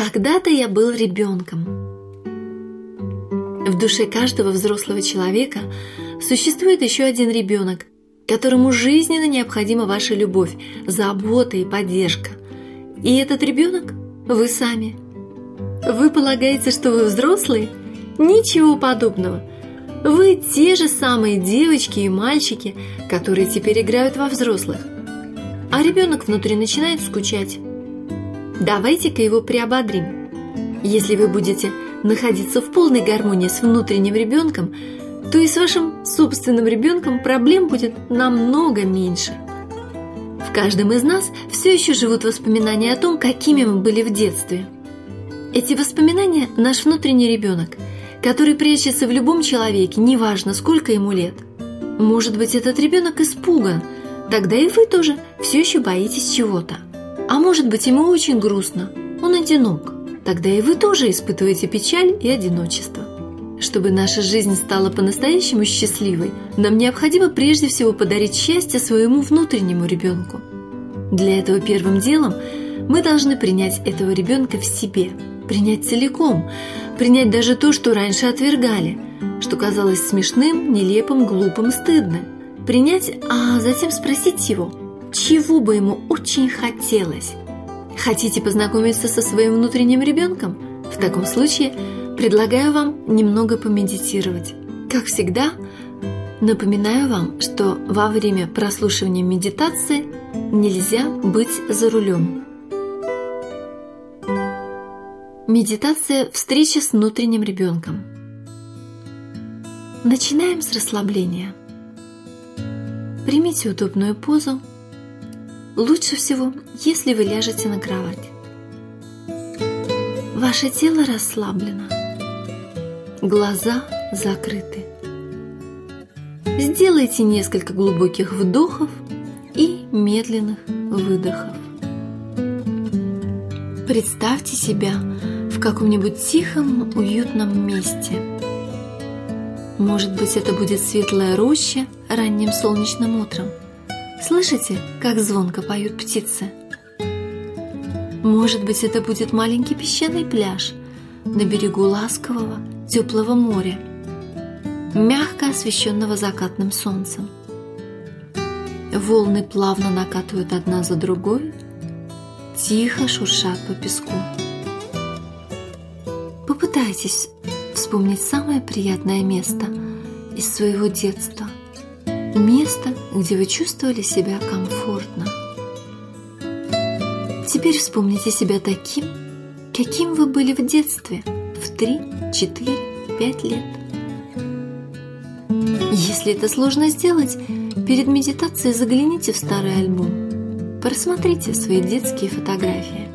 Когда-то я был ребенком. В душе каждого взрослого человека существует еще один ребенок, которому жизненно необходима ваша любовь, забота и поддержка. И этот ребенок – вы сами. Вы полагаете, что вы взрослые? Ничего подобного. Вы те же самые девочки и мальчики, которые теперь играют во взрослых. А ребенок внутри начинает скучать. Давайте-ка его приободрим. Если вы будете находиться в полной гармонии с внутренним ребенком, то и с вашим собственным ребенком проблем будет намного меньше. В каждом из нас все еще живут воспоминания о том, какими мы были в детстве. Эти воспоминания – наш внутренний ребенок, который прячется в любом человеке, неважно, сколько ему лет. Может быть, этот ребенок испуган, тогда и вы тоже все еще боитесь чего-то. А может быть, ему очень грустно, он одинок, тогда и вы тоже испытываете печаль и одиночество. Чтобы наша жизнь стала по-настоящему счастливой, нам необходимо прежде всего подарить счастье своему внутреннему ребенку. Для этого первым делом мы должны принять этого ребенка в себе, принять целиком, принять даже то, что раньше отвергали, что казалось смешным, нелепым, глупым, стыдным. Принять, а затем спросить его, чего бы ему очень хотелось. Хотите познакомиться со своим внутренним ребенком? В таком случае предлагаю вам немного помедитировать. Как всегда, напоминаю вам, что во время прослушивания медитации нельзя быть за рулем. Медитация «Встреча с внутренним ребенком». Начинаем с расслабления. Примите удобную позу. Лучше всего, если вы ляжете на кровать. Ваше тело расслаблено. Глаза закрыты. Сделайте несколько глубоких вдохов и медленных выдохов. Представьте себя в каком-нибудь тихом, уютном месте. Может быть, это будет светлая роща ранним солнечным утром. Слышите, как звонко поют птицы? Может быть, это будет маленький песчаный пляж на берегу ласкового, теплого моря, мягко освещенного закатным солнцем. Волны плавно накатывают одна за другой, тихо шуршат по песку. Попытайтесь вспомнить самое приятное место из своего детства. Место, где вы чувствовали себя комфортно. Теперь вспомните себя таким, каким вы были в детстве в 3, 4, 5 лет. Если это сложно сделать, перед медитацией загляните в старый альбом. Просмотрите свои детские фотографии.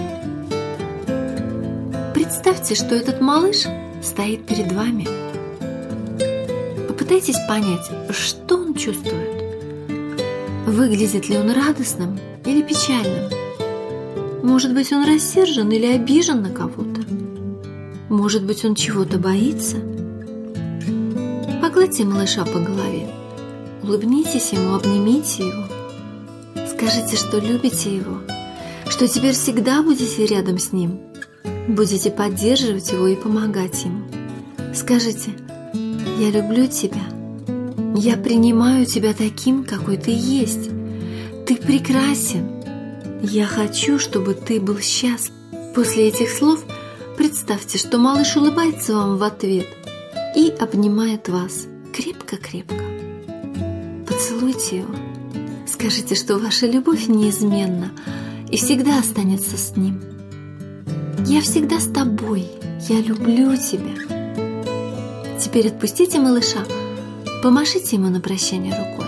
Представьте, что этот малыш стоит перед вами. Попытайтесь понять, что он чувствует. Выглядит ли он радостным или печальным? Может быть, он рассержен или обижен на кого-то? Может быть, он чего-то боится? Погладьте малыша по голове. Улыбнитесь ему, обнимите его. Скажите, что любите его, что теперь всегда будете рядом с ним, будете поддерживать его и помогать ему. Скажите: «Я люблю тебя, я принимаю тебя таким, какой ты есть, ты прекрасен, я хочу, чтобы ты был счастлив». После этих слов представьте, что малыш улыбается вам в ответ и обнимает вас крепко-крепко. Поцелуйте его. Скажите, что ваша любовь неизменна и всегда останется с ним. «Я всегда с тобой, я люблю тебя». Теперь отпустите малыша, помашите ему на прощание рукой.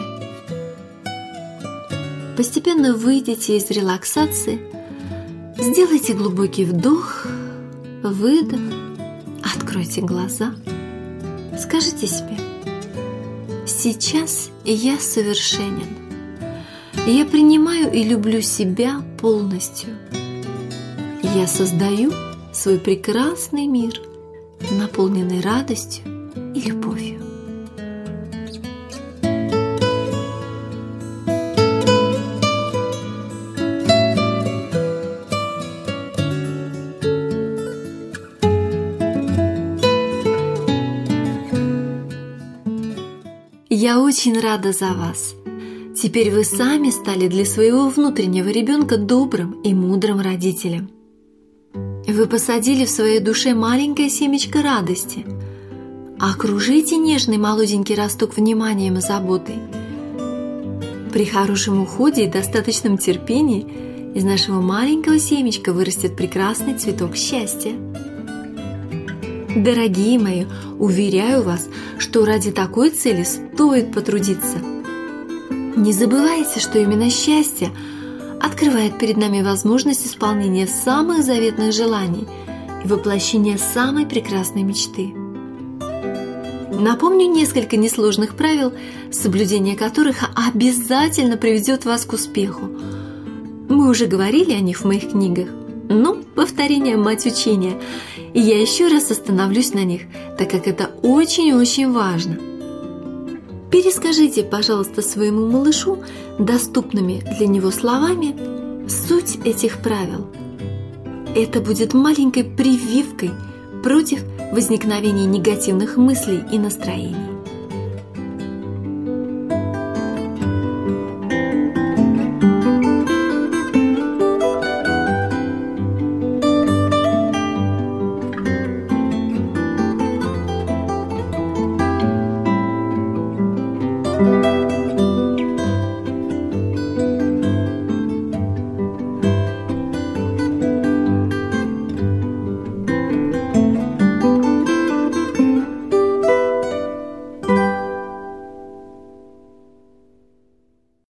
Постепенно выйдите из релаксации, сделайте глубокий вдох, выдох, откройте глаза, скажите себе: «Сейчас я совершенен, я принимаю и люблю себя полностью, я создаю свой прекрасный мир, наполненный радостью и любовью». Я очень рада за вас. Теперь вы сами стали для своего внутреннего ребенка добрым и мудрым родителем. Вы посадили в своей душе маленькое семечко радости. Окружите нежный молоденький росток вниманием и заботой. При хорошем уходе и достаточном терпении из нашего маленького семечка вырастет прекрасный цветок счастья. Дорогие мои, уверяю вас, что ради такой цели стоит потрудиться. Не забывайте, что именно счастье открывает перед нами возможность исполнения самых заветных желаний и воплощения самой прекрасной мечты. Напомню несколько несложных правил, соблюдение которых обязательно приведет вас к успеху. Мы уже говорили о них в моих книгах, но повторение – мать учения, и я еще раз остановлюсь на них, так как это очень-очень важно. Перескажите, пожалуйста, своему малышу доступными для него словами суть этих правил. Это будет маленькой прививкой против возникновения негативных мыслей и настроений.